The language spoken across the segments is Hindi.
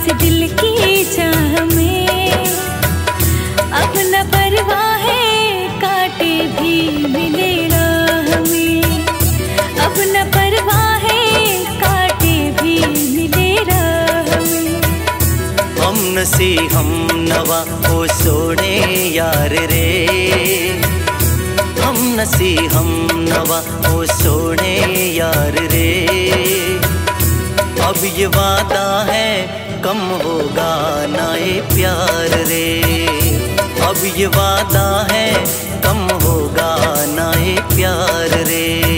इस दिल की चाह में। अब न परवाह है कांटे भी मिले राह में। अब न परवाह है कांटे भी मिले राह में। हम नसी हम नवा ओ सोने यार रे। हम नसी हम नवा ओ सोने यार रे। अब ये वादा है कम होगा ना ये प्यार रे। अब ये वादा है कम होगा ना ये प्यार रे।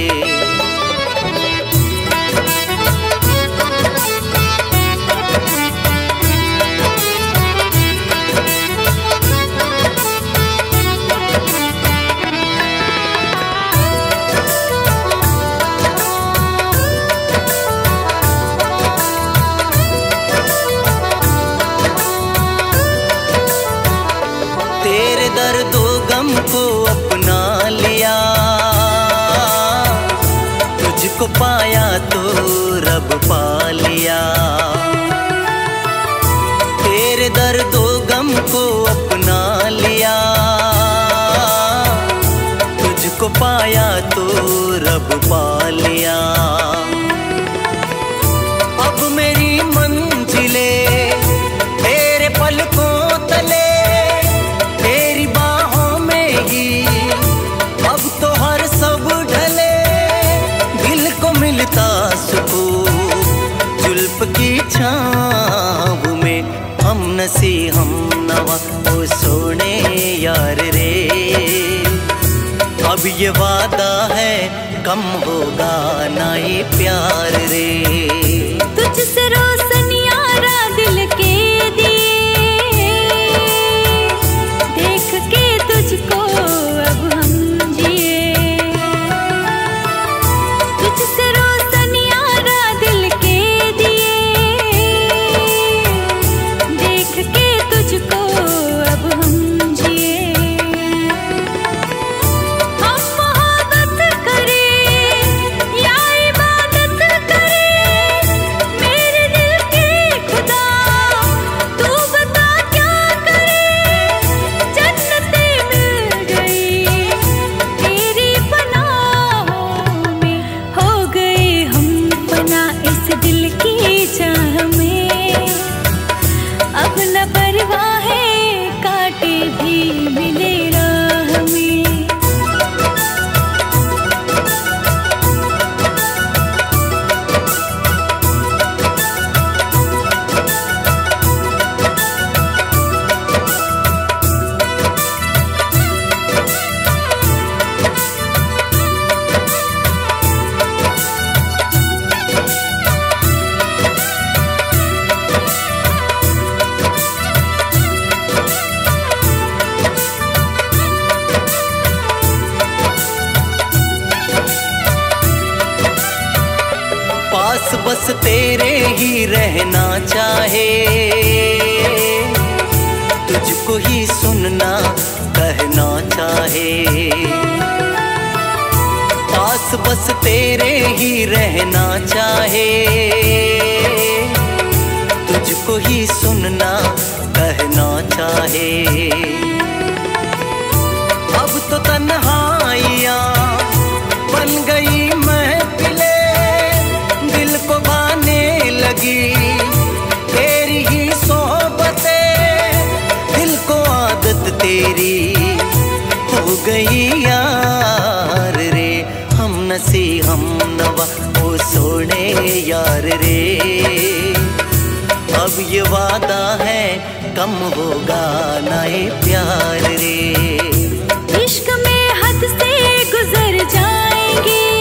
तेरे दर्दो गम को अपना लिया। तुझको पाया तो रब पा लिया। तेरे दर्दो गम को अपना लिया। तुझको पाया तो रब पा लिया। अब मेरी मंजिले तेरे पलकों तले। जुल्फ की छाँव में हम नसी हम नवा ओ सोने यार रे। अब ये वादा है कम होगा ना ये प्यार रे। तुझसे रोशन यारा दिल के दिए। देख के तुझको अब हम जिए। तुझसे रोशन यारा दिल के दिए। देख के तुझको अब हम जिए। हम मोहब्बत करें या इबादत करें। मेरे दिल के खुदा तू बता क्या करें। जन्नतें मिल गई तेरी पनाहों में। हो गए हम पना इस दिल की चाह में। अब न परवाह है कांटे भी मिले राह में। पास बस तेरे ही रहना चाहे। तुझको ही सुनना कहना चाहे। पास बस तेरे ही रहना चाहे। तुझको ही सुनना कहना चाहे। अब तो तन्हाइयाँ बन गई महफिले। दिल को भाने लगी तेरी ही सोहबतें। दिल को आदत तेरी हो गई यार रे। हम नसी हम नवा ओ सोने यार रे। अब ये वादा है कम होगा ना ये प्यार रे। इश्क में हद से गुजर जाएंगे।